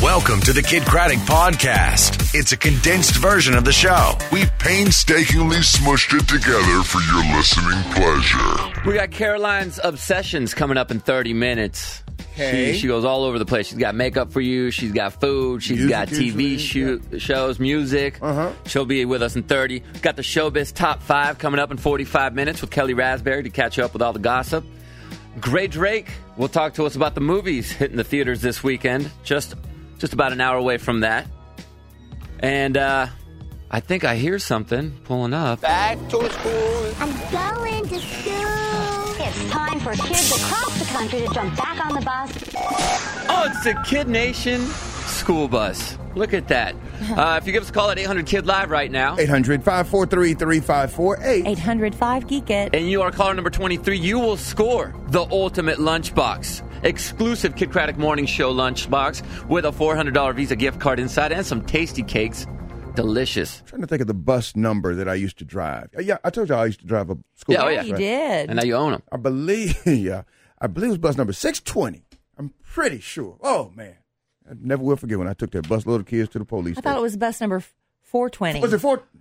Welcome to the Kid Craddock Podcast. It's a condensed version of the show. We've painstakingly smushed it together for your listening pleasure. We got Caroline's Obsessions coming up in 30 minutes. Okay. She goes all over the place. She's got makeup for you. She's got food. She's Music got TV usually, shows, music. She'll be with us in 30. Got the Showbiz Top 5 coming up in 45 minutes with Kelly Raspberry to catch you up with all the gossip. Gray Drake will talk to us about the movies hitting the theaters this weekend. Just about an hour away from that. And I think I hear something pulling up. Back to school. I'm going to school. It's time for kids across the country to jump back on the bus. Oh, it's the Kid Nation school bus. Look at that. If you give us a call at 800-KID-LIVE right now. 800-543-3548. 800-5-GEEK-IT. And you are caller number 23. You will score the ultimate lunchbox. Exclusive Kid Craddock Morning Show lunchbox with a $400 Visa gift card inside and some tasty cakes. Delicious. I'm trying to think of the bus number that I used to drive. Yeah, I told you I used to drive a school Yeah, bus. oh yeah. You did. And now you own them. I believe it was bus number 620. I'm pretty sure. Oh, man. I never will forget when I took that bus little kids to the police I thought it was bus number 420. Was it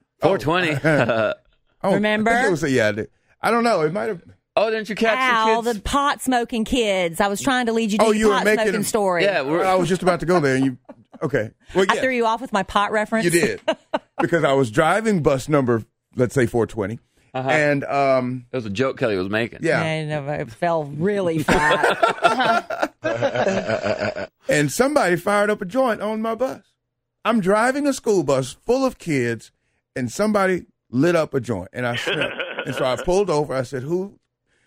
420. Remember? I think it was, I don't know. It might have. Oh, didn't you catch Ow, the kids? the pot smoking kids. I was trying to lead you to Oh, the you were pot making smoking them- story. Yeah, I was just about to go there. And you, okay. Well, I threw you off with my pot reference. You did. Because I was driving bus number, let's say 420. And, It was a joke Kelly was making. yeah. I know, it fell really flat. And somebody fired up a joint on my bus. I'm driving a school bus full of kids, and somebody lit up a joint. And I smelled it. And so I pulled over. I said, who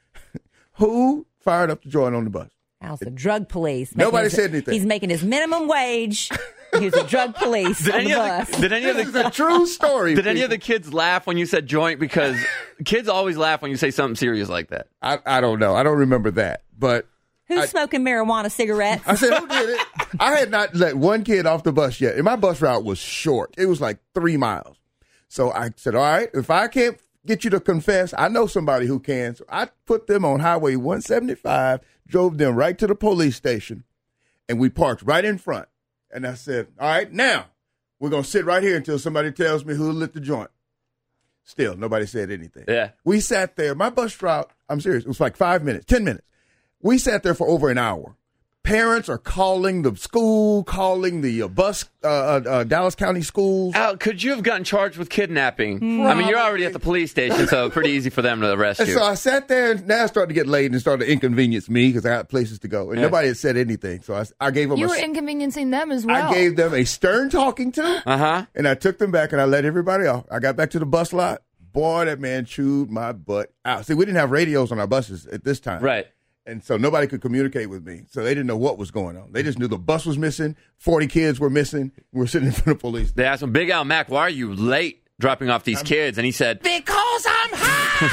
fired up the joint on the bus? How's the drug police? Nobody said anything. He's making his minimum wage. He's a drug police on the bus. Did any of This is the a true story. Did any of the people. kids laugh when you said joint? Because kids always laugh when you say something serious like that. I don't know. I don't remember that. But Who's smoking marijuana cigarettes? I said, who did it? I had not let one kid off the bus yet. And my bus route was short. It was like 3 miles. So I said, all right, if I can't get you to confess, I know somebody who can. So I put them on Highway 175, drove them right to the police station, and we parked right in front. And I said, all right, now we're going to sit right here until somebody tells me who lit the joint. Still, nobody said anything. Yeah. We sat there. My bus route, I'm serious, it was like 5 minutes, 10 minutes. We sat there for over an hour. Parents are calling the school, calling the bus, Dallas County schools. Al, could you have gotten charged with kidnapping? I mean, you're already at the police station, so pretty easy for them to arrest And you. so I sat there, and now I started to get late and started to inconvenience me because I got places to go. And nobody had said anything. So I gave them You were inconveniencing them as well. I gave them a stern talking to, Uh-huh. and I took them back and I let everybody off. I got back to the bus lot. Boy, that man chewed my butt out. See, we didn't have radios on our buses at this time. Right. And so nobody could communicate with me. So they didn't know what was going on. They just knew the bus was missing. 40 kids were missing. We were sitting in front of police. They asked him, Big Al Mac, why are you late dropping off these kids? And he said, Because I'm high.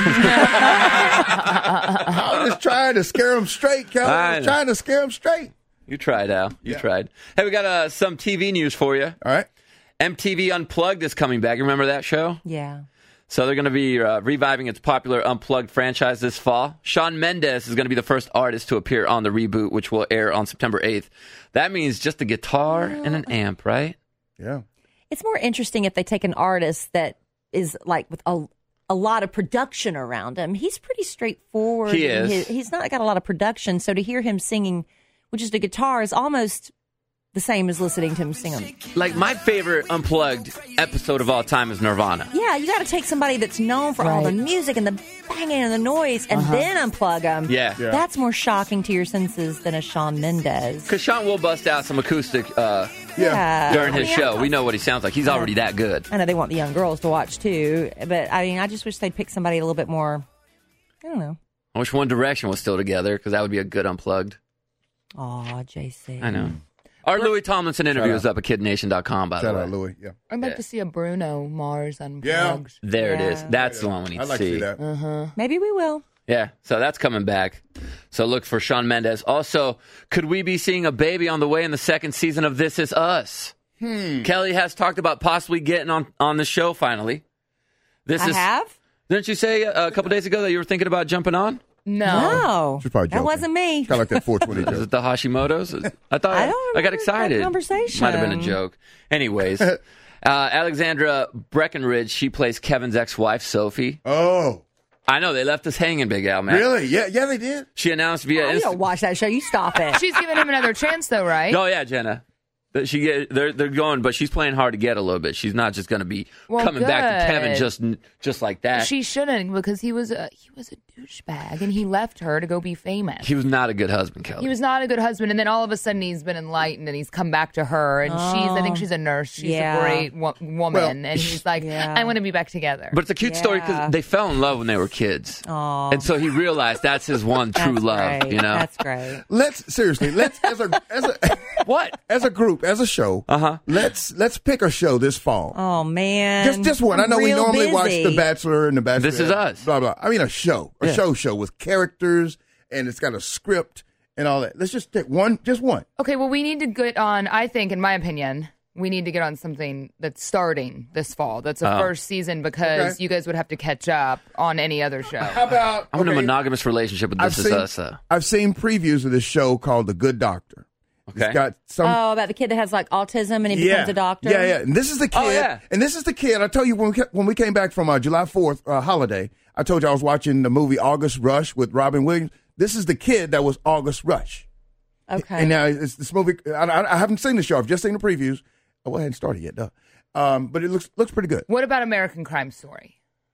I was just trying to scare them straight, Kelly. I was trying to scare them straight. You tried, Al. You tried. Hey, we got some TV news for you. All right. MTV Unplugged is coming back. You remember that show? Yeah. So they're going to be reviving its popular Unplugged franchise this fall. Shawn Mendes is going to be the first artist to appear on the reboot, which will air on September 8th. That means just a guitar and an amp, right? Yeah. It's more interesting if they take an artist that is like with a lot of production around him. He's pretty straightforward. He is. He's not got a lot of production. So to hear him singing with just a guitar is almost the same as listening to him sing them. Like, my favorite Unplugged episode of all time is Nirvana. Yeah, you got to take somebody that's known for all the music and the banging and the noise and then unplug them. Yeah. That's more shocking to your senses than a Shawn Mendes. Because Shawn will bust out some acoustic Yeah. during his show. We know what he sounds like. He's already that good. I know they want the young girls to watch too, but I mean, I just wish they'd pick somebody a little bit more, I don't know. I wish One Direction was still together, because that would be a good Unplugged. Aw, JC. I know. Our Louis Tomlinson interview is up at KidNation.com, by the Shout way. out, Louis. Yeah. I'd like Yeah. to see a Bruno Mars Unplugged. There it is. That's the one we need I'd to like see. to see that. Maybe we will. Yeah, so that's coming back. So look for Shawn Mendes. Also, could we be seeing a baby on the way in the second season of This Is Us? Kelly has talked about possibly getting on the show finally. I have? Didn't you say a couple days ago that you were thinking about jumping on? No. She's probably joking. That wasn't me. Kind of like that 420 Is joke. it the Hashimoto's? I thought I don't I got remember excited. that conversation. Might have been a joke. Anyways, Alexandra Breckenridge, she plays Kevin's ex-wife, Sophie. Oh. I know, they left us hanging, Big Al, man. Really? Yeah, they did. She announced via You don't watch that show. You stop it. She's giving him another chance, though, right? Oh, yeah, Jenna. They're going, but she's playing hard to get a little bit. She's not just going to be coming back to Kevin just like that. She shouldn't, because he was a douchebag, and he left her to go be famous. He was not a good husband, Kelly. He was not a good husband, and then all of a sudden he's been enlightened, and he's come back to her, and I think she's a nurse. She's a great woman, and he's like, I want to be back together. But it's a cute story because they fell in love when they were kids. Aww. And so he realized that's his one true love, great. you know? That's great. Let's as a What? As a group, as a show, let's pick a show this fall. Oh, man. Just one. I know we normally watch The Bachelor and The Bachelor. This Is Us. Blah, blah. I mean, a show with characters, and it's got a script and all that. Let's just take one, just one. Okay, well, we need to get on, I think, in my opinion, we need to get on something that's starting this fall. That's a first season, because you guys would have to catch up on any other show. How about... I'm in a monogamous relationship with This Is Us, though. I've seen previews of this show called The Good Doctor. Okay. It's got some... Oh, about the kid that has like autism and he becomes a doctor? Yeah. And this is the kid. Oh, yeah. And this is the kid. I told you when we came back from July 4th holiday, I told you I was watching the movie August Rush with Robin Williams. This is the kid that was August Rush. Okay. And now it's this movie. I haven't seen the show. I've just seen the previews. Well, I hadn't started yet, though. But it looks pretty good. What about American Crime Story?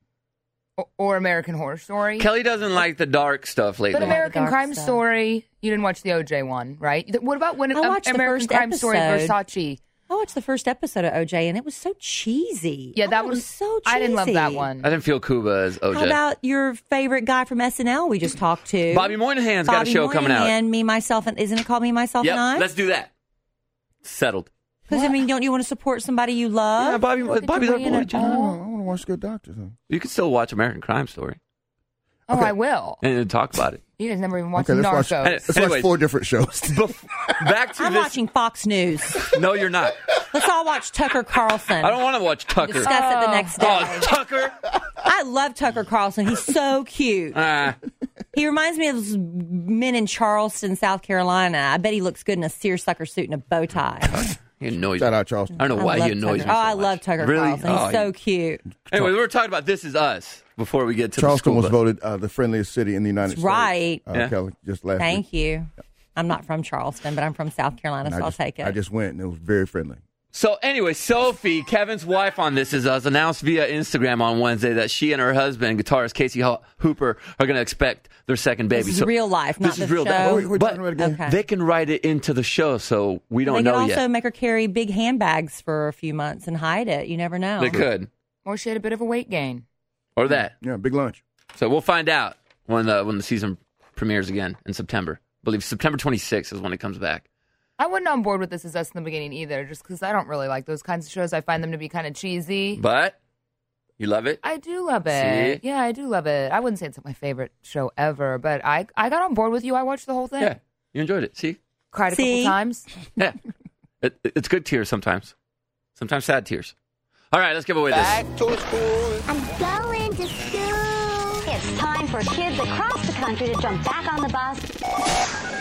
Or American Horror Story? Kelly doesn't like the dark stuff lately. But American dark Crime stuff. Story, you didn't watch the OJ one, right? What about when I watched the American first Crime Story episode. Versace? I watched the first episode of OJ, and it was so cheesy. Yeah, I that thought it was so cheesy. I didn't love that one. I didn't feel Cuba as OJ. How about your favorite guy from SNL we just talked to? Bobby Moynihan's got a show coming out. And Me, Myself, and isn't it called Me, Myself, Yep, and I? let's do that. Settled. Because, I mean, don't you want to support somebody you love? Yeah, Bobby's our boy. I want to watch Good Doctor. You can still watch American Crime Story Oh, I will. and talk about it. You guys never even watched Okay, Narcos. let's watch Anyways. 4 different shows. Back to I'm this. watching Fox News. No, you're not. Let's all watch Tucker Carlson. I don't want to watch Tucker. Discuss it the next day. Oh, Tucker. I love Tucker Carlson. He's so cute. He reminds me of those men in Charleston, South Carolina. I bet he looks good in a seersucker suit and a bow tie. He annoys Shout me. out Charleston. I don't know why he annoys me. Oh, so I much. love Tucker Really? Carlson. Oh, He's so cute. Anyway, we were talking about This Is Us before we get to Charleston the was school bus. voted the friendliest city in the United States. Right. Yeah. Kelly, just last week. Thank you. I'm not from Charleston, but I'm from South Carolina, And so I'll take it. I just went, and it was very friendly. So anyway, Sophie, Kevin's wife on This Is Us, announced via Instagram on Wednesday that she and her husband, guitarist Casey Hooper, are going to expect their second baby. This is real life, not this is the real. show. We're But talking about it again. Okay. they can write it into the show, so we don't They know could also yet. make her carry big handbags for a few months and hide it. You never know. They could, Or she had a bit of a weight gain. or that. Yeah, big lunch. So we'll find out when the season premieres again in September. I believe September 26th is when it comes back. I wasn't on board with This Is Us in the beginning either, just because I don't really like those kinds of shows. I find them to be kind of cheesy. But you love it. I do love it. See? Yeah, I do love it. I wouldn't say it's my favorite show ever, but I got on board with you. I watched the whole thing. Yeah, you enjoyed it. See, Cried a See? couple times. yeah, it's good tears sometimes, sometimes sad tears. All right, let's give away this. I'm going to school. It's time for kids across the country to jump back on the bus.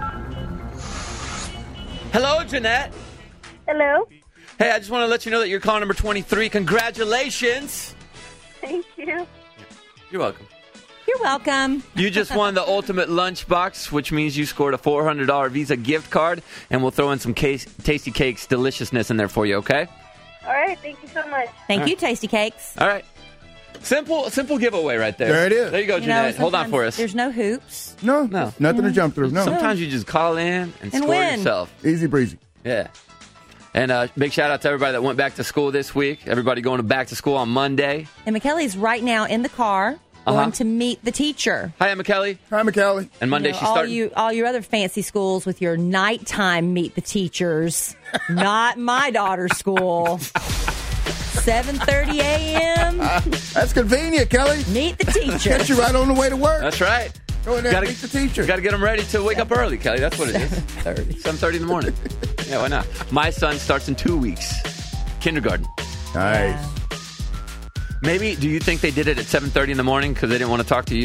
Hello, Jeanette. Hello. Hey, I just want to let you know that you're caller number 23. Congratulations. Thank you. You're welcome. You're welcome. You just won the ultimate lunchbox, which means you scored a $400 Visa gift card, and we'll throw in some Tasty Cakes deliciousness in there for you, okay? All right. Thank you so much. Thank you, Tasty Cakes. All right. Simple giveaway right there. There it is. There you go, You know, Jeanette. Hold on sometimes for us. There's no hoops. No, No. nothing to jump through. No, Sometimes you just call in and score win. yourself. easy breezy. Yeah. And big shout out to everybody that went back to school this week. Everybody going back to school on Monday. And McKelly's right now in the car going to meet the teacher. Hi, I'm McKelly. Hi, McCallie. And Monday You know, she's starting. all your other fancy schools with your nighttime meet the teachers. Not my daughter's school. 7:30 a.m. That's convenient, Kelly. Meet the teacher. Get you right on the way to work. That's right. Go in there and meet the teacher. Got to get them ready to wake up early, Kelly. That's what it is. 7:30 in the morning. Yeah, why not? My son starts in 2 weeks. Kindergarten. Nice. Maybe, do you think they did it at 7:30 in the morning because they didn't want to talk to you?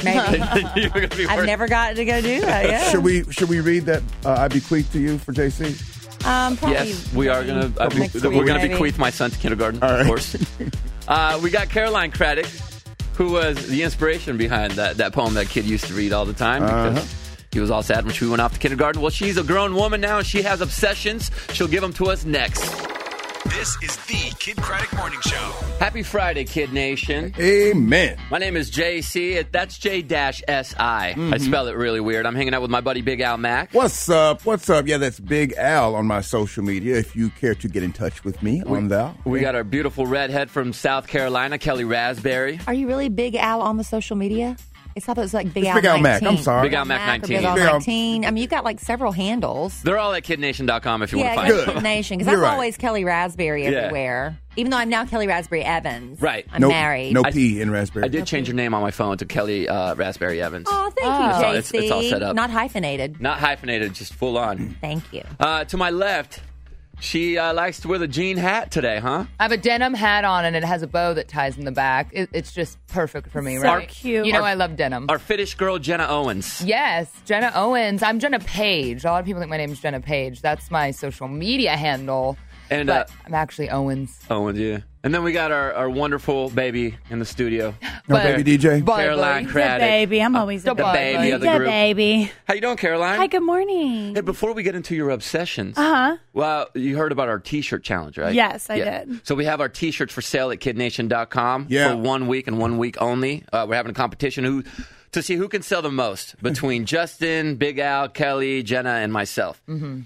Maybe. You're gonna be I've never gotten to go do that. Yeah. Should we read that I bequeath to you for JC? Probably Yes, we are going to. next We're week, going to maybe. bequeath my son to kindergarten, All right. of course. We got Caroline Craddock, who was the inspiration behind that poem that kid used to read all the time because he was all sad when she went off to kindergarten. Well, she's a grown woman now, and she has obsessions. She'll give them to us next. This is the Kid Craddock Morning Show. Happy Friday, Kid Nation. Amen. My name is JC. That's J-S-I. I spell it really weird. I'm hanging out with my buddy Big Al Mack. What's up? Yeah, that's Big Al on my social media. If you care to get in touch with me on that. We got our beautiful redhead from South Carolina, Kelly Raspberry. Are you really Big Al on the social media? It's thought it was like Big It's Al Big Al 19. Mac. I'm sorry. Big Al Mac 19. Big Al Big Al- 19. I mean, you've got like several handles. They're all at kidnation.com if you want to Yeah, find Kid them. Nation. Because You're I'm right. always Kelly Raspberry Yeah. everywhere. Even though I'm now Kelly Raspberry Evans. Right. I'm married. No P in Raspberry. I did change your name on my phone to Kelly Raspberry Evans. Oh, thank Oh. you, JC. It's all set up. Not hyphenated. Not hyphenated, just full on. Thank you. To my left, she likes to wear the jean hat today, huh? I have a denim hat on, and it has a bow that ties in the back. It's just perfect for me, So right? cute. You know I love denim. Our Fittish girl, Jenna Owens. Yes, Jenna Owens. I'm Jenna Page. A lot of people think my name is Jenna Page. That's my social media handle. And But I'm actually Owens. Owens, yeah. And then we got our wonderful baby in the studio. No baby DJ. Caroline The Craddock. baby. I'm always The the baby of the The group. baby. How you doing, Caroline? Hi, good morning. Hey, before we get into your obsessions, Uh-huh. well, you heard about our T-shirt challenge, right? Yes, I did. So we have our T-shirts for sale at kidnation.com Yeah. for 1 week and 1 week only. We're having a competition to see who can sell the most between Justin, Big Al, Kelly, Jenna, and myself. Mm-hmm.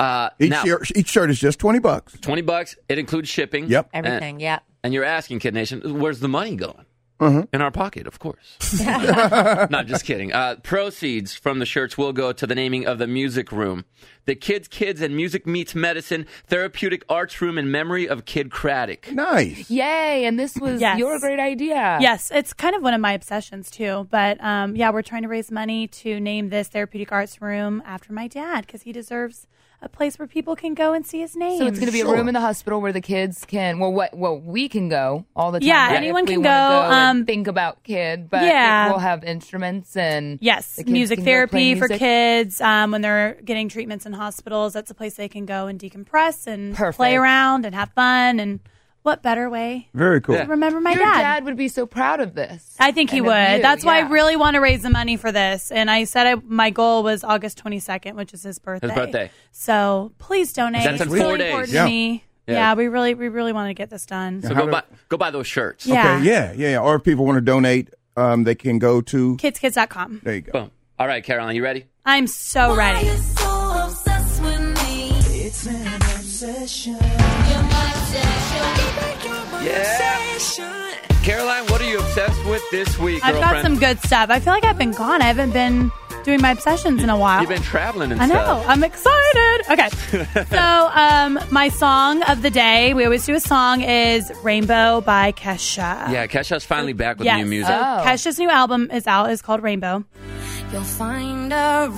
Each shirt is just $20. $20. It includes shipping. Yep. Everything, yeah. And you're asking, Kid Nation, where's the money going? In our pocket, of course. Not just kidding. Proceeds from the shirts will go to the naming of the Music Room, the Kids and Music Meets Medicine Therapeutic Arts Room in memory of Kid Craddock. Nice. Yay, and this was Yes. your great idea. Yes, it's kind of one of my obsessions too. But yeah, we're trying to raise money to name this therapeutic arts room after my dad because he deserves a place where people can go and see his name. So it's going to be a room in the hospital where the kids can, we can go all the time. Yeah, right? anyone If we can wanna go, and think about kid, but yeah. we'll have instruments and Yes, the kids music can go therapy play for music. kids when they're getting treatments in hospitals. That's a place they can go and decompress and Perfect. play around and have fun. And what better way Very cool. to remember my Your dad? dad would be so proud of this. I think he And of would. you, That's why I yeah. really want to raise the money for this. And I said my goal was August 22nd, which is his birthday. His birthday. So please donate. That's it's in 4 really days. important Yeah. to me. Yeah. Yeah, we really want to get this done. So How go buy those shirts. Yeah. Okay, yeah. Or if people want to donate, they can go to. Kidskids.com. There you go. Boom. All right, Caroline, you ready? I'm so ready. Yeah. Caroline, what are you obsessed with this week, I've girlfriend? got some good stuff. I feel like I've been gone. I haven't been doing my obsessions in a while. You've been traveling and I know. stuff. I'm excited. Okay. So, my song of the day, we always do a song, is Rainbow by Kesha. Yeah, Kesha's finally back with Yes. new music. So Oh. Kesha's new album is out. It's called Rainbow. You'll find a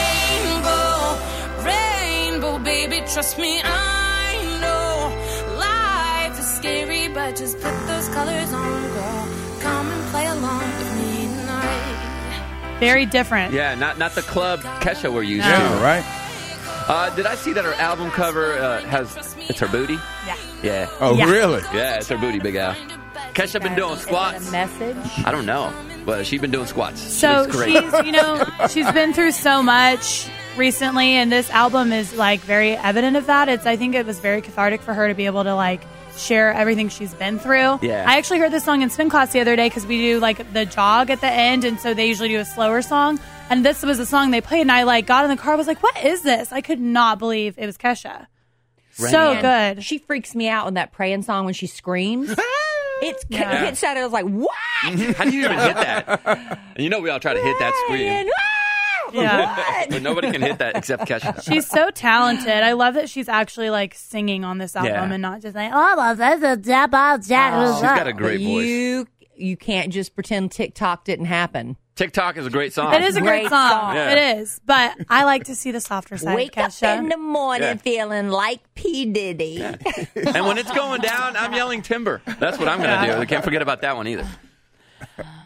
rainbow, baby, trust me, I know. Life is scary, but just put those colors on, girl. Come and play along with me tonight. Very different. Yeah, not the club Kesha we're used Yeah, to. right? Did I see that her album cover it's her booty? Yeah. Yeah. Oh, Yeah. really? Yeah, it's her booty, Big Al. Kesha been doing Is it squats. a message? I don't know, but she's been doing squats. So She's great. she's been through so much recently, and this album is like very evident of that. I think it was very cathartic for her to be able to like share everything she's been through. Yeah. I actually heard this song in spin class the other day because we do like the jog at the end, and so they usually do a slower song. And this was the song they played, and I like got in the car, was like, "What is this?" I could not believe it was Kesha. So Man, good. She freaks me out in that praying song when she screams. It's hits out. I was like, what? How do you even hit that? And you know we all try to hit that scream. And, Yeah. But nobody can hit that except Kesha. She's so talented. I love that she's actually like singing on this album Yeah. and not just like, oh, that's a double jack. She's got a great voice. You can't just pretend TikTok didn't happen. TikTok is a great song. It is a great Great song. song. Yeah. It is. But I like to see the softer side Wake of up Kesha. in the morning Yeah. feeling like P. Diddy. And when it's going down, I'm yelling timber. That's what I'm going to do. I can't forget about that one either.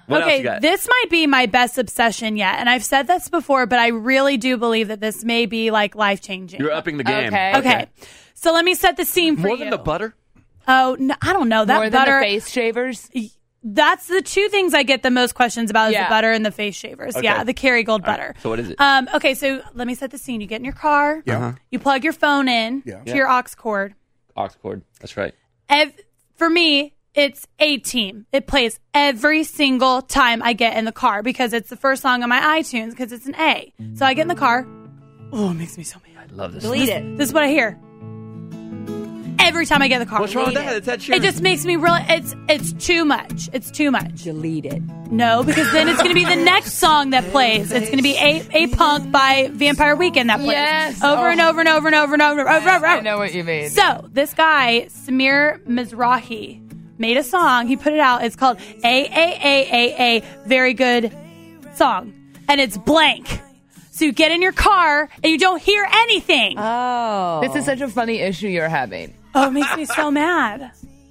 What else you got? This might be my best obsession yet. And I've said this before, but I really do believe that this may be like life-changing. You're upping the game. Okay. So let me set the scene for you. More than the butter? Oh, no, I don't know. That More butter, than the face shavers? That's the two things I get the most questions about is the butter and the face shavers. Okay. Yeah, the Kerrygold butter. So what is it? Okay, so let me set the scene. You get in your car. Yeah. You plug your phone in to your aux cord. Aux cord. That's right. For me, it's A-Team. It plays every single time I get in the car because it's the first song on my iTunes because it's an A. So I get in the car. Oh, it makes me so mad. I love this. Delete it. This is what I hear. Every time I get in the car. What's wrong with that? It's Ed Sheeran. It just makes me really. It's too much. It's too much. Delete it. No, because then it's going to be the next song that plays. It's going to be A Punk by Vampire Weekend that plays. Yes. Over and over and over and over and over and over and over. I know what you mean. So this guy, Samir Mizrahi, made a song. He put it out. It's called A. Very good song. And it's blank. So you get in your car and you don't hear anything. Oh. This is such a funny issue you're having. Oh, it makes me so mad.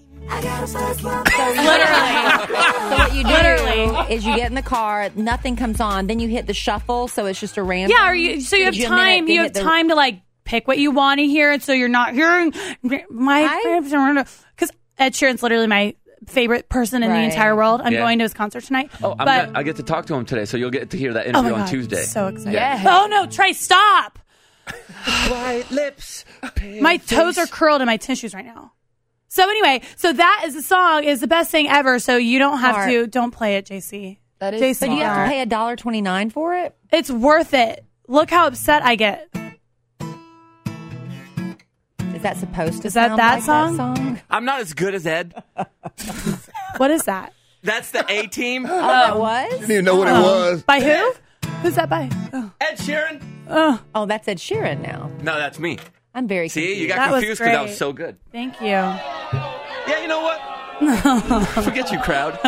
Literally. So what you do is you get in the car, nothing comes on, then you hit the shuffle, so it's just a random. Yeah, so you have time. You have time to like pick what you want to hear, and so you're not hearing my. Because Ed Sheeran's literally my favorite person in the entire world. I'm going to his concert tonight. Oh, I get to talk to him today, so you'll get to hear that interview on Tuesday. So excited! Yeah. Oh no, Trey, stop! White lips. My toes are curled in my tissues right now. So anyway, so that is the song is the best thing ever. So you don't have to. Don't play it, JC. That is JC. But you have to pay $1.29 for it? It's worth it. Look how upset I get. Is that supposed to Is that sound that like song? that song? I'm not as good as Ed. What is that? That's the A-Team. That was? Didn't even know what it was. By who? Who's that by? Oh. Ed Sheeran. Oh, that's Ed Sheeran now. No, that's me. I'm very See, confused. you got That was confused because that was great. so good. Thank you. Yeah, you know what? Forget you, crowd.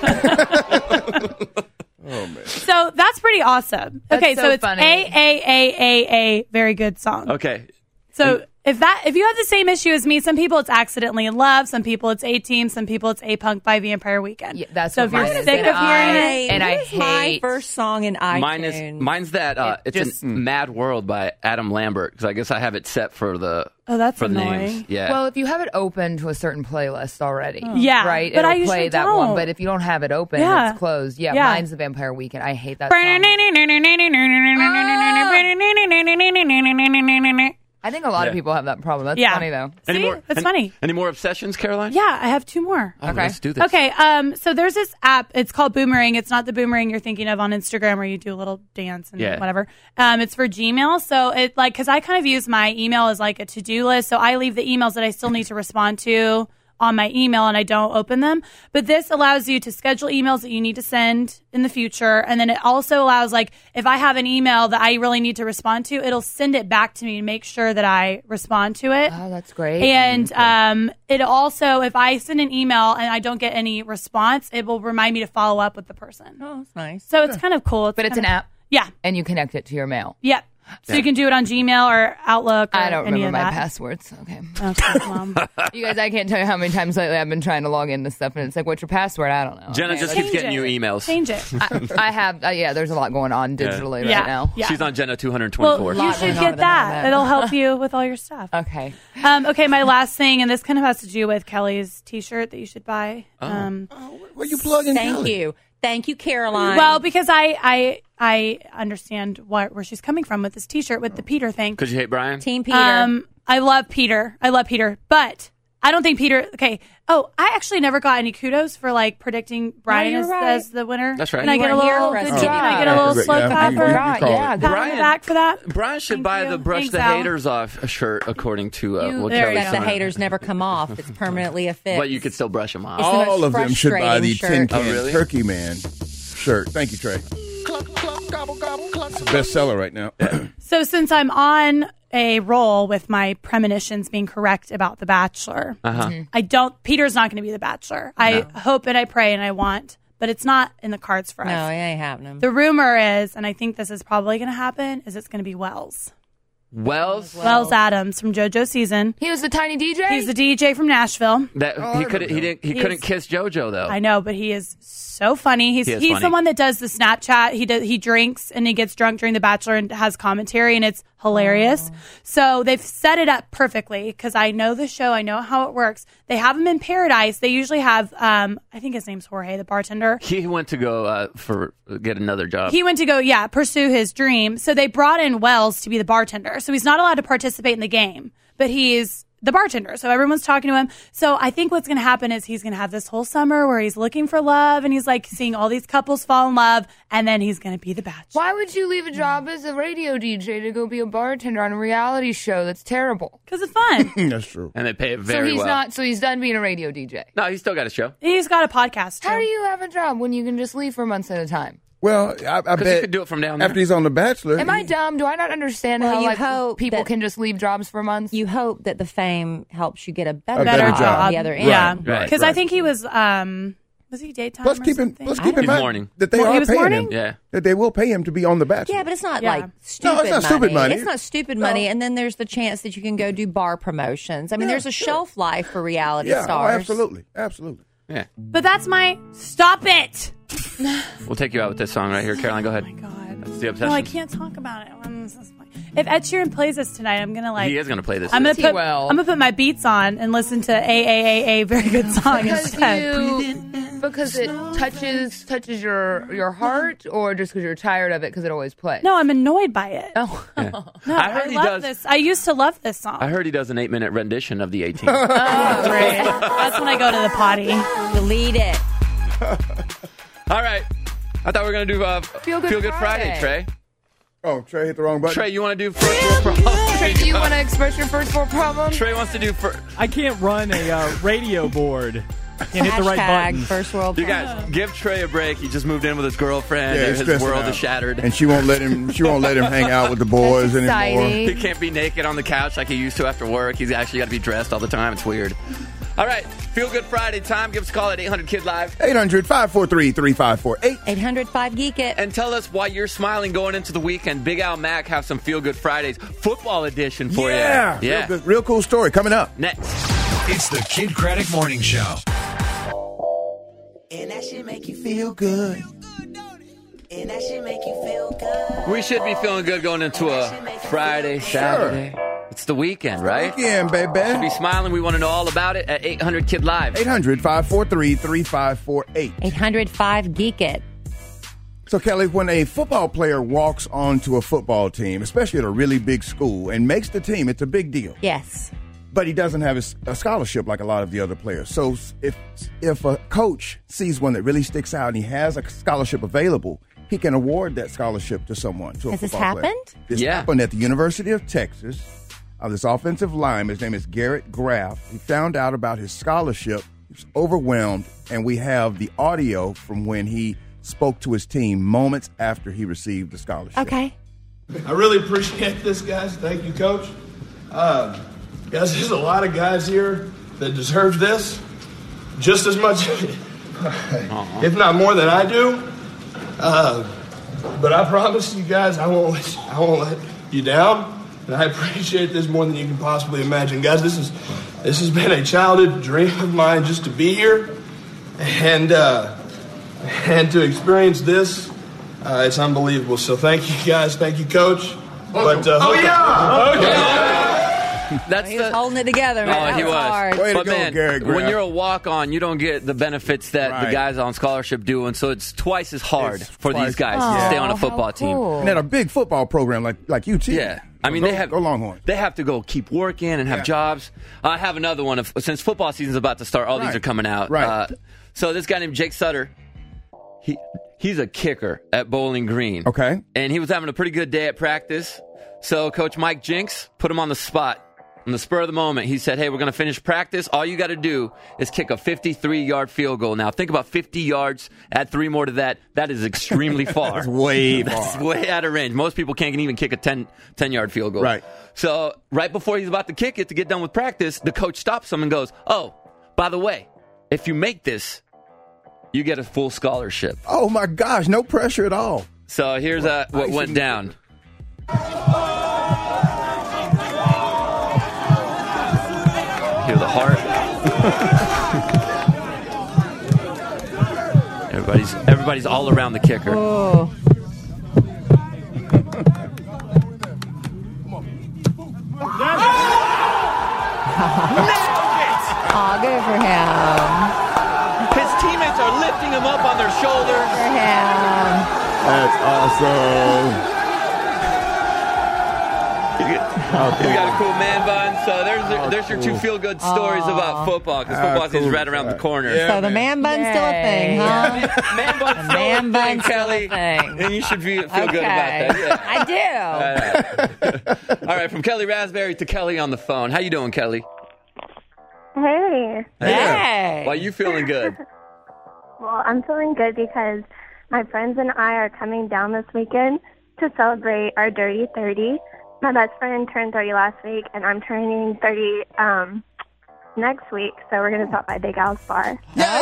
So that's pretty awesome. That's Okay, so it's funny. A. Very good song. Okay. So if you have the same issue as me, some people it's Accidentally in Love, some people it's A-Team, some people it's A-Punk by Vampire Weekend. Yeah, that's so what if you're mine is. sick And of hearing it, and I What is my hate- first song in iTunes? Mine's that. It's just- a Mad World by Adam Lambert because I guess I have it set for the that's for the annoying. names. Yeah. Well, if you have it open to a certain playlist already, Yeah, right? but It'll I usually play that don't. one. But if you don't have it open, Yeah. it's closed. Yeah, Yeah. mine's the Vampire Weekend. I hate that song. I think a lot of people have that problem. That's Yeah. funny though. See? That's funny. Any more obsessions, Caroline? Yeah, I have two more. Oh, Okay. Let's do this. Okay, so there's this app. It's called Boomerang. It's not the Boomerang you're thinking of on Instagram where you do a little dance and Yeah. whatever. It's for Gmail. So it because I kind of use my email as like a to-do list. So I leave the emails that I still need to respond to on my email and I don't open them. But this allows you to schedule emails that you need to send in the future. And then it also allows like if I have an email that I really need to respond to, it'll send it back to me to make sure that I respond to it. Oh, that's great. And it also, if I send an email and I don't get any response, it will remind me to follow up with the person. Oh, that's nice. So it's kind of cool. But it's kind an of- app, Yeah. and you connect it to your mail. Yep. So you can do it on Gmail or Outlook. Or I don't any remember of my that. passwords. Okay. Okay, Mom. You guys, I can't tell you how many times lately I've been trying to log into stuff, and it's like, what's your password? I don't know. Jenna Okay, just let's- keeps getting you emails. Change it. I have, yeah, there's a lot going on digitally right now. Yeah. She's on Jenna 224. Well, you Lot should going on get at the that. moment. It'll help you with all your stuff. Okay. Okay, my last thing, and this kind of has to do with Kelly's T-shirt that you should buy. Where you plugging Thank you, Caroline. Well, because I understand where she's coming from with this T-shirt with the Peter thing. Because you hate Brian? Team Peter. I love Peter. But I don't think Peter. Okay. Oh, I actually never got any kudos for like predicting Brian you're as, right. as the winner. That's right. Can I You get a weren't little here good for job? us. Can I get a little Yeah, slow you clap called for it. pat on Brian- the back for that? Brian should Thank buy you. the brush Thanks, the Al. haters off a shirt, according to what there Kelly you that go. the haters never come off. It's permanently affixed. But you could still brush them off. It's the most All of them should buy the frustrating Tin shirt. Can Oh, really? Turkey Man shirt. Thank you, Trey. It's a bestseller right now. So since I'm on a roll with my premonitions being correct about The Bachelor, Peter's not going to be The Bachelor. I hope and I pray and I want, but it's not in the cards for us. No, it ain't happening. The rumor is, and I think this is probably going to happen, is it's going to be Wells. Wells Adams from JoJo Season. He was the tiny DJ? He's the DJ from Nashville. He couldn't kiss JoJo though. I know, but he is so funny. He's funny. the one that does the Snapchat. He drinks and he gets drunk during The Bachelor and has commentary, and it's hilarious. So they've set it up perfectly because I know the show. I know how it works. They have him in Paradise. They usually have, I think his name's Jorge, the bartender. He went to go get another job. He went to go, pursue his dream. So they brought in Wells to be the bartender. So he's not allowed to participate in the game, but he's the bartender. So everyone's talking to him. So I think what's going to happen is he's going to have this whole summer where he's looking for love and he's like seeing all these couples fall in love, and then he's going to be the Bachelor. Why would you leave a job as a radio DJ to go be a bartender on a reality show? That's terrible. Because it's fun. That's true. And they pay it very well. So he's done being a radio DJ. No, he's still got a show. He's got a podcast too. How do you have a job when you can just leave for months at a time? Well, I bet he could do it from down there. After he's on The Bachelor. Am I dumb? Do I not understand how people can just leave jobs for months? You hope that the fame helps you get a better job on the other end. Yeah, Right. because I think he was he daytime? Plus, keep in mind morning. that they He are was paying morning? him. Yeah. That they will pay him to be on The Bachelor. Yeah, but it's not Yeah. like stupid No, it's not stupid money. It's not stupid money. And then there's the chance that you can go do bar promotions. I mean, there's a shelf life for reality Yeah, stars. absolutely. Yeah. But that's my stop it. We'll take you out with this song right here. Caroline, go ahead. Oh my God. That's the obsession. No, I can't talk about it. If Ed Sheeran plays this tonight, I'm gonna He is going to play this. I'm gonna put my beats on and listen to a very good song instead. Because it touches your heart, or just because you're tired of it because it always plays? No, I'm annoyed by it. Oh. No, I heard he love does. this. I used to love this song. I heard he does an 8-minute rendition of the 18. Oh, great. That's when I go to the potty. Delete it. All right. I thought we were going to do Feel Good Friday, Trey. Oh, Trey hit the wrong button. Trey, you want to do first world problems? Trey, do you want to express your first world problem? Trey wants to do first. I can't run a radio board. Can't hit the right button. First world You guys, give Trey a break. He just moved in with his girlfriend. Yeah, His stressing world out. is shattered. And she won't let him hang out with the boys anymore. exciting. He can't be naked on the couch like he used to after work. He's actually got to be dressed all the time. It's weird. All right. Feel Good Friday time. Give us a call at 800-KID-LIVE. 800-543-3548. 800-5-GEEK IT. And tell us why you're smiling going into the weekend. Big Al Mac have some Feel Good Fridays football edition for Yeah. you. Yeah. Real cool story coming up. Next. It's the Kid Craddock Morning Show. And that shit make you feel good. And that shit make you feel good. We should be feeling good going into a Friday, Saturday. It's the weekend, right? Weekend, baby. Should be smiling. We want to know all about it at 800-KID-LIVE. 800-543-3548. 800-5-GEEK IT. So, Kelly, when a football player walks onto a football team, especially at a really big school, and makes the team, it's a big deal. Yes. But he doesn't have a scholarship like a lot of the other players. So if a coach sees one that really sticks out and he has a scholarship available, he can award that scholarship to someone. To Has a this football player. happened? This happened at the University of Texas. This offensive lineman, his name is Garrett Graff. He found out about his scholarship. He was overwhelmed, and we have the audio from when he spoke to his team moments after he received the scholarship. Okay. I really appreciate this, guys. Thank you, Coach. Guys, there's a lot of guys here that deserve this just as much, if not more than I do. But I promise you guys, I won't let you down. And I appreciate this more than you can possibly imagine. Guys, this has been a childhood dream of mine just to be here and to experience this. It's unbelievable. So thank you, guys. Thank you, Coach. But, He was holding it together, man. Oh, he was. Hard. Way to But go, man, Garrett Graff. when you're a walk-on, you don't get the benefits that the guys on scholarship do, and so it's twice as hard for these guys to stay on a football team. And at a big football program like UT. Yeah. I mean, go Longhorns. They have to go keep working and have jobs. I have another one. Since football season's about to start, all these are coming out. Right. So this guy named Jake Sutter, he's a kicker at Bowling Green. Okay. And he was having a pretty good day at practice. So Coach Mike Jinks put him on the spot. On the spur of the moment, he said, hey, we're going to finish practice. All you got to do is kick a 53-yard field goal. Now, think about 50 yards, add 3 more to that. That is extremely far. That's way far. That's way out of range. Most people can't even kick a 10-yard field goal. Right. So right before he's about to kick it to get done with practice, the coach stops him and goes, oh, by the way, if you make this, you get a full scholarship. Oh, my gosh. No pressure at all. So here's what went down. Hear the heart. Everybody's all around the kicker. Oh. Oh, good for him. His teammates are lifting him up on their shoulders. For him. That's awesome. You got a cool man bun. So there's your two feel-good stories about football, because football season's right around the corner. Yeah, so the man bun's still a thing, huh? Man bun's still a thing, and you should feel good about that. Yeah. I do. All right, from Kelly Raspberry to Kelly on the phone. How you doing, Kelly? Hey. Hey. Why you feeling good? Well, I'm feeling good because my friends and I are coming down this weekend to celebrate our Dirty 30. My best friend turned 30 last week, and I'm turning 30 next week, so we're going to stop by Big Al's Bar.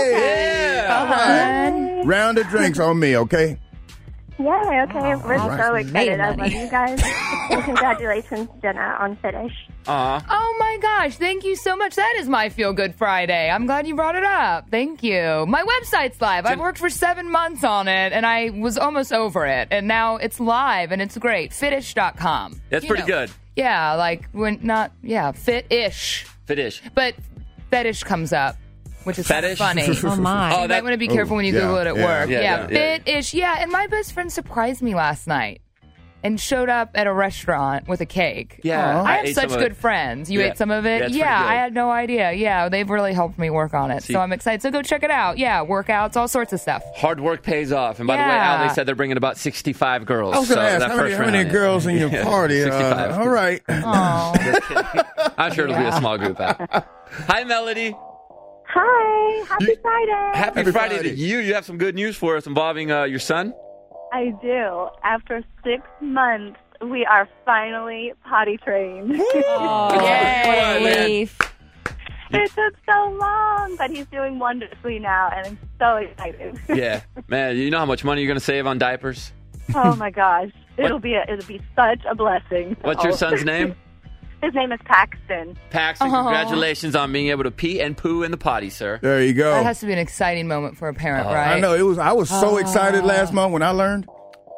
Yeah. Round of drinks on me, okay? Yeah, okay. We're so excited. I love money. you guys. And congratulations, Jenna, on Finish. Oh my gosh, thank you so much. That is my Feel Good Friday. I'm glad you brought it up. Thank you. My website's live. I've worked for 7 months on it, and I was almost over it. And now it's live, and it's great. Fitish.com. That's pretty good. Yeah, like fit-ish. Fitish. But fetish comes up, which is Fetish? funny. Oh, my. You might want to be careful when you Google it at work. Yeah. Fit-ish. Yeah, and my best friend surprised me last night and showed up at a restaurant with a cake. Yeah. I have ate such some of good it. friends. You Yeah. ate some of it? That's Yeah, pretty good. I had no idea. Yeah, they've really helped me work on it. See- So I'm excited. So go check it out. Yeah, workouts, all sorts of stuff. Hard work pays off. And by the way, Yeah. Al, they said they're bringing about 65 girls. I was going to so ask, that how first many round, girls in your Yeah. party? 65. All right. I'm sure it'll be a small group, Al. Hi, Melody. Hi. Happy Friday. Happy Friday to you. You have some good news for us involving your son? I do. After 6 months, we are finally potty trained. Oh, Yay. relief. It took so long, but he's doing wonderfully now, and I'm so excited. Yeah. Man, you know how much money you're going to save on diapers? Oh my gosh, it'll be such a blessing. What's your son's name? His name is Paxton. Paxton, congratulations on being able to pee and poo in the potty, sir. There you go. That has to be an exciting moment for a parent, right? I know. I was so excited last month when I learned.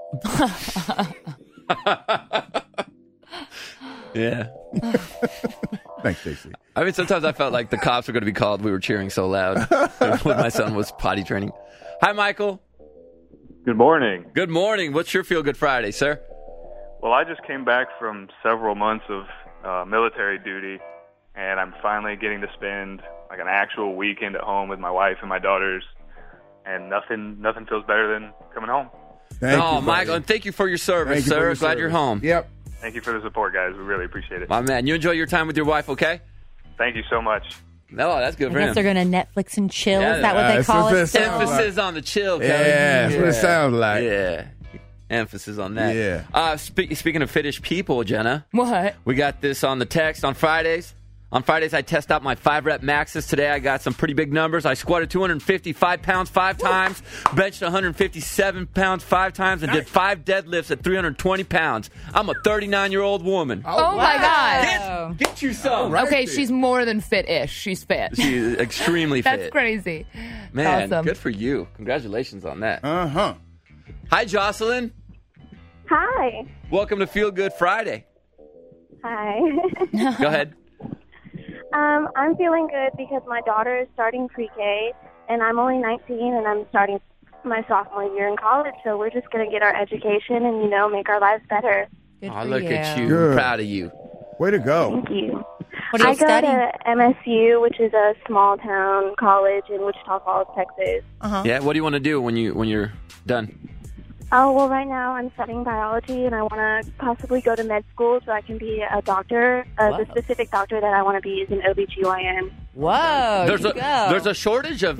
Yeah. Thanks, Stacey. I mean, sometimes I felt like the cops were going to be called. We were cheering so loud when my son was potty training. Hi, Michael. Good morning. Good morning. What's your Feel Good Friday, sir? Well, I just came back from several months of military duty, and I'm finally getting to spend like an actual weekend at home with my wife and my daughters, and nothing feels better than coming home. Thank you, Michael, and thank you for your service, Thank you for sir. your Glad service. you're home. Yep. Thank you for the support, guys. We really appreciate it. My man, you enjoy your time with your wife, okay? Thank you so much. No, that's good I for guess him. they're going to Netflix and chill. Yeah, Is that what they that's call what it? it sounds Emphasis on the chill, Kelly. Yeah, that's what it sounds like. Yeah. Emphasis on that. Yeah. Speaking of Fitish people, Jenna. What? We got this on the text on Fridays. On Fridays, I test out my 5-rep maxes. Today, I got some pretty big numbers. I squatted 255 pounds 5 times, benched 157 pounds 5 times, and did 5 deadlifts at 320 pounds. I'm a 39-year-old woman. Oh my God. Get you some. Okay, she's more than fit-ish. She's fit. She's extremely fit. That's crazy. Man, Awesome. good for you. Congratulations on that. Uh-huh. Hi, Jocelyn. Hi. Welcome to Feel Good Friday. Hi. Go ahead. I'm feeling good because my daughter is starting pre-K, and I'm only 19, and I'm starting my sophomore year in college, so we're just going to get our education and, make our lives better. Look at you. Good. I'm proud of you. Way to go. Thank you. What do you I go study? to MSU, which is a small-town college in Wichita Falls, Texas. Yeah, what do you want to do when you're done? Oh, well, right now I'm studying biology, and I want to possibly go to med school so I can be a doctor. The specific doctor that I want to be is an OBGYN. Whoa, There's a shortage of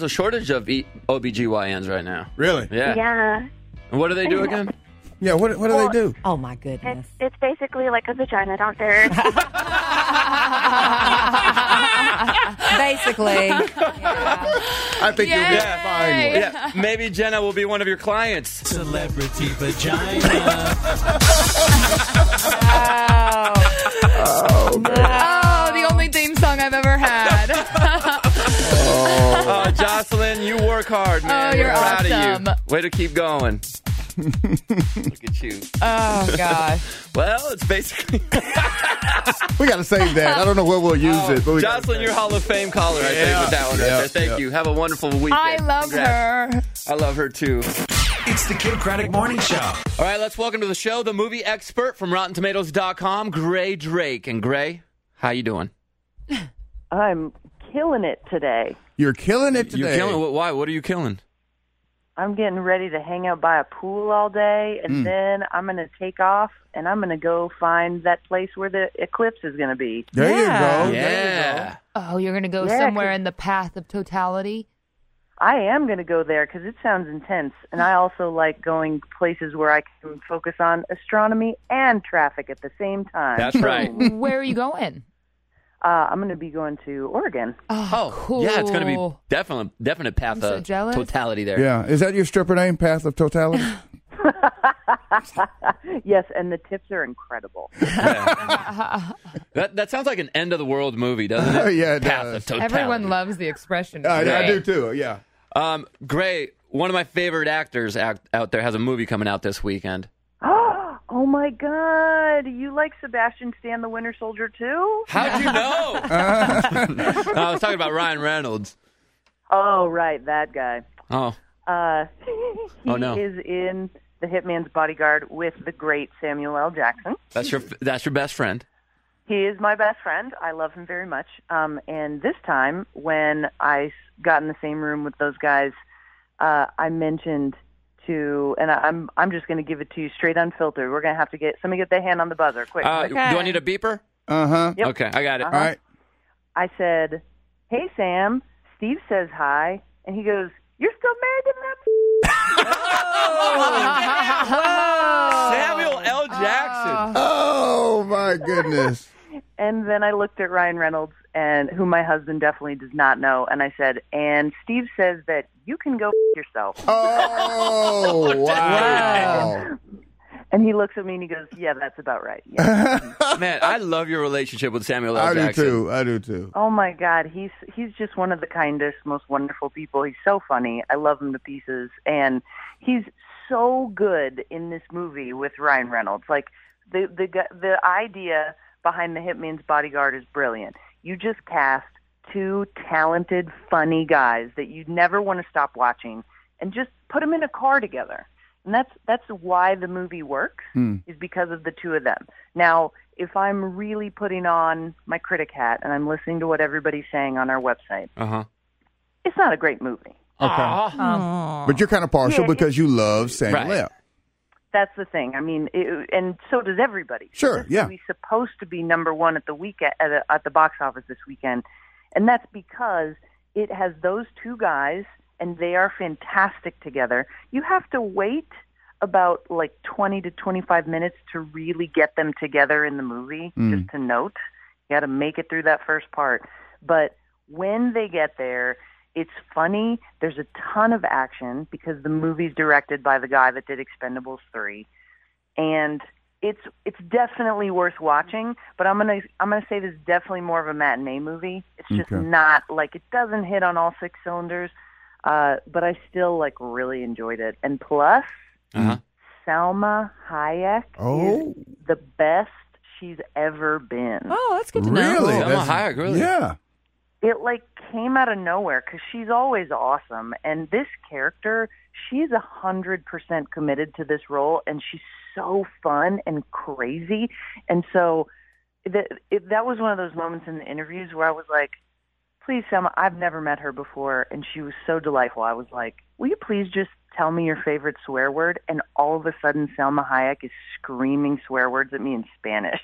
OBGYNs right now. Really? Yeah. Yeah. And what do they do again? Yeah, what do they do? Oh, my goodness. It's basically like a vagina doctor. Basically. I think you'll be fine. Yeah, maybe Jenna will be one of your clients. Celebrity vagina. Oh, the only theme song I've ever Jocelyn, you work hard, man. Oh, you're We're proud awesome. of you. Way to keep going. Look at you. Oh, gosh. Well, it's basically... We got to save that. I don't know where we'll use it. But we Jocelyn, you're Hall of Fame caller, I think, with that one right there. Thank you. Have a wonderful weekend. I love her. I love her, too. It's the Kid Craddock Morning Show. All right, let's welcome to the show the movie expert from RottenTomatoes.com, Gray Drake. And Gray, how you doing? I'm killing it today. You're killing it today. You're killing it? Why? What are you killing? I'm getting ready to hang out by a pool all day, and then I'm going to take off, and I'm going to go find that place where the eclipse is going to be. There you go. Yeah. Oh, you're going to go somewhere in the path of totality? I am going to go there because it sounds intense, and I also like going places where I can focus on astronomy and traffic at the same time. That's right. Where are you going? I'm going to be going to Oregon. Oh, cool. Yeah, it's going to be definite path so of jealous. totality there. Yeah. Is that your stripper name, Path of Totality? Yes, and the tips are incredible. That sounds like an end of the world movie, doesn't it? Yeah, it Path does. of totality. Everyone loves the expression. I do too, yeah. Gray, one of my favorite actors out there has a movie coming out this weekend. Oh, my God. You like Sebastian Stan, the Winter Soldier, too? How'd you know? I was talking about Ryan Reynolds. Oh, right, that guy. Oh. He Oh, no. is in The Hitman's Bodyguard with the great Samuel L. Jackson. That's your best friend. He is my best friend. I love him very much. And this time, when I got in the same room with those guys, I mentioned to, and I'm just going to give it to you straight unfiltered. We're going to have to get somebody get their hand on the buzzer, quick. Do I need a beeper? Uh-huh. Yep. Okay, I got it. Uh-huh. All right. I said, "Hey, Sam, Steve says hi," and he goes, "You're still married to that?" Samuel L. Jackson. Oh, my goodness. And then I looked at Ryan Reynolds, and who my husband definitely does not know, and I said, "And Steve says that you can go yourself." Oh, wow. And he looks at me and he goes, "Yeah, that's about right." Yeah. Man, I love your relationship with Samuel L. Jackson. I do too. Oh my God, he's just one of the kindest, most wonderful people. He's so funny. I love him to pieces, and he's so good in this movie with Ryan Reynolds. Like the idea behind The Hitman's Bodyguard is brilliant. You just cast two talented, funny guys that you'd never want to stop watching, and just put them in a car together. And that's why the movie works, is because of the two of them. Now, if I'm really putting on my critic hat and I'm listening to what everybody's saying on our website, it's not a great movie. Okay. But you're kind of partial because you love Samuel L. That's the thing. I mean, and so does everybody. Sure, this movie's supposed to be number one at the weekend at the box office this weekend, and that's because it has those two guys, and they are fantastic together. You have to wait about like 20 to 25 minutes to really get them together in the movie, just to note. You got to make it through that first part. But when they get there, it's funny. There's a ton of action because the movie's directed by the guy that did Expendables 3. And it's definitely worth watching, but I'm gonna say this is definitely more of a matinee movie. It's just not like, it doesn't hit on all six cylinders. But I still really really it. And plus, Salma Hayek is the best she's ever been. Oh, that's good to know. Really? Salma Hayek, really? Yeah. It came out of nowhere because she's always awesome. And this character, she's 100% committed to this role, and she's so fun and crazy. And so that was one of those moments in the interviews where I was like, "Please, Selma, I've never met her before," and she was so delightful. I was like, "Will you please just tell me your favorite swear word?" And all of a sudden, Salma Hayek is screaming swear words at me in Spanish.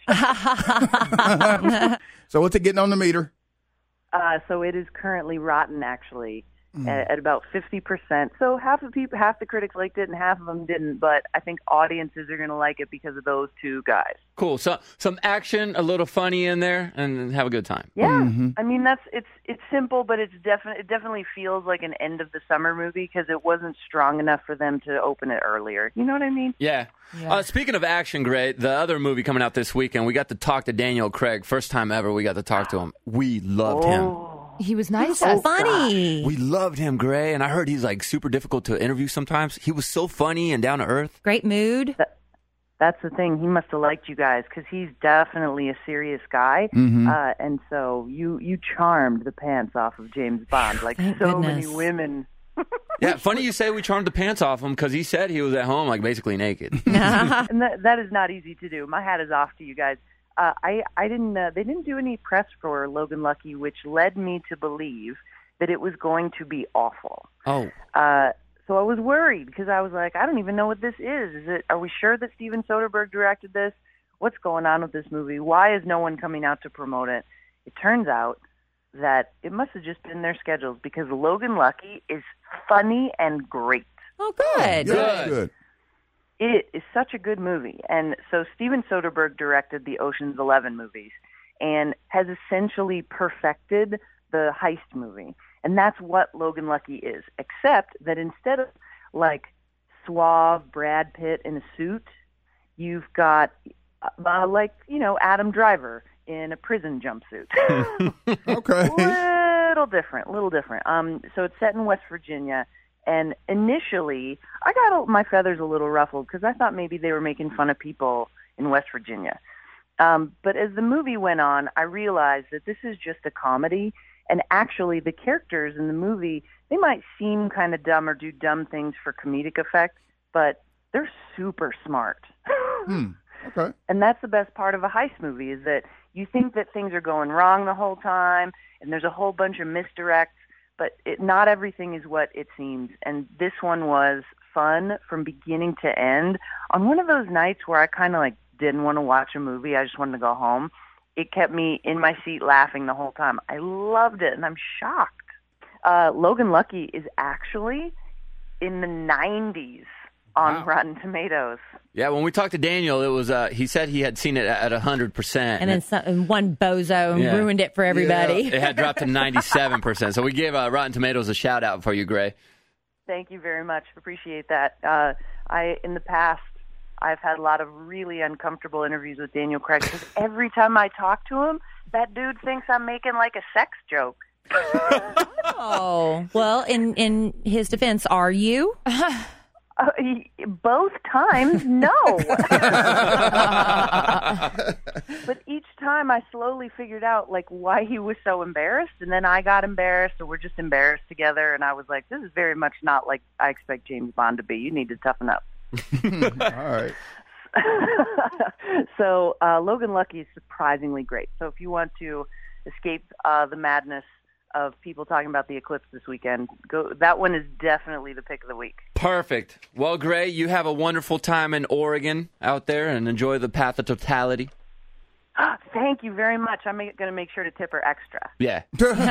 So what's it getting on the meter? So it is currently rotten, actually, at about 50%. So half the critics liked it, and half of them didn't. But I think audiences are going to like it because of those two guys. Cool. So some action, a little funny in there, and have a good time. Yeah, I mean it's simple, but it definitely feels like an end of the summer movie because it wasn't strong enough for them to open it earlier. You know what I mean? Yeah. Speaking of action, great. The other movie coming out this weekend, we got to talk to Daniel Craig. First time ever we got to talk to him. We loved him. He was nice. So funny. We loved him, Gray, and I heard he's like super difficult to interview sometimes. He was so funny and down to earth. Great mood. That's the thing. He must have liked you guys because he's definitely a serious guy. Mm-hmm. And so you charmed the pants off of James Bond, like so many women. Yeah, funny you say we charmed the pants off him because he said he was at home like basically naked. And that is not easy to do. My hat is off to you guys. I didn't. They didn't do any press for Logan Lucky, which led me to believe that it was going to be awful. Oh. So I was worried because I was like, I don't even know what this is. Are we sure that Steven Soderbergh directed this? What's going on with this movie? Why is no one coming out to promote it? It turns out that it must have just been their schedules because Logan Lucky is funny and great. Oh, good. Good. It is such a good movie. And so Steven Soderbergh directed the Ocean's 11 movies and has essentially perfected the heist movie. And that's what Logan Lucky is, except that instead of like suave Brad Pitt in a suit, you've got Adam Driver in a prison jumpsuit. Okay. Little different. So it's set in West Virginia. And initially, I got my feathers a little ruffled because I thought maybe they were making fun of people in West Virginia. But as the movie went on, I realized that this is just a comedy. And actually, the characters in the movie, they might seem kind of dumb or do dumb things for comedic effect, but they're super smart. Okay. And that's the best part of a heist movie is that you think that things are going wrong the whole time, and there's a whole bunch of misdirects, but not everything is what it seems. And this one was fun from beginning to end. On one of those nights where I kind of like didn't want to watch a movie, I just wanted to go home, it kept me in my seat laughing the whole time. I loved it, and I'm shocked. Logan Lucky is actually in the 90s on Rotten Tomatoes. Yeah, when we talked to Daniel, it was he said he had seen it at 100%. And then one bozo ruined it for everybody. Yeah. It had dropped to 97%. So we gave Rotten Tomatoes a shout-out for you, Gray. Thank you very much. Appreciate that. In the past, I've had a lot of really uncomfortable interviews with Daniel Craig because every time I talk to him, that dude thinks I'm making like a sex joke. Oh, well, in his defense, are you? Both times, no. But each time I slowly figured out like why he was so embarrassed, and then I got embarrassed, or we're just embarrassed together, and I was like, this is very much not like I expect James Bond to be. You need to toughen up. All right. So Logan Lucky is surprisingly great. So if you want to escape the madness of people talking about the eclipse this weekend, that one is definitely the pick of the week. Perfect. Well, Gray, you have a wonderful time in Oregon out there and enjoy the Path of Totality. Thank you very much. I'm going to make sure to tip her extra. Yeah.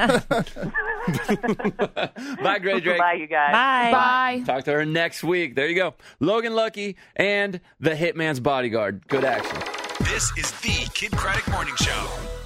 Bye, Gray Drake. Bye, you guys. Bye. Talk to her next week. There you go. Logan Lucky and the Hitman's Bodyguard. Good action. This is the Kid Craddock Morning Show.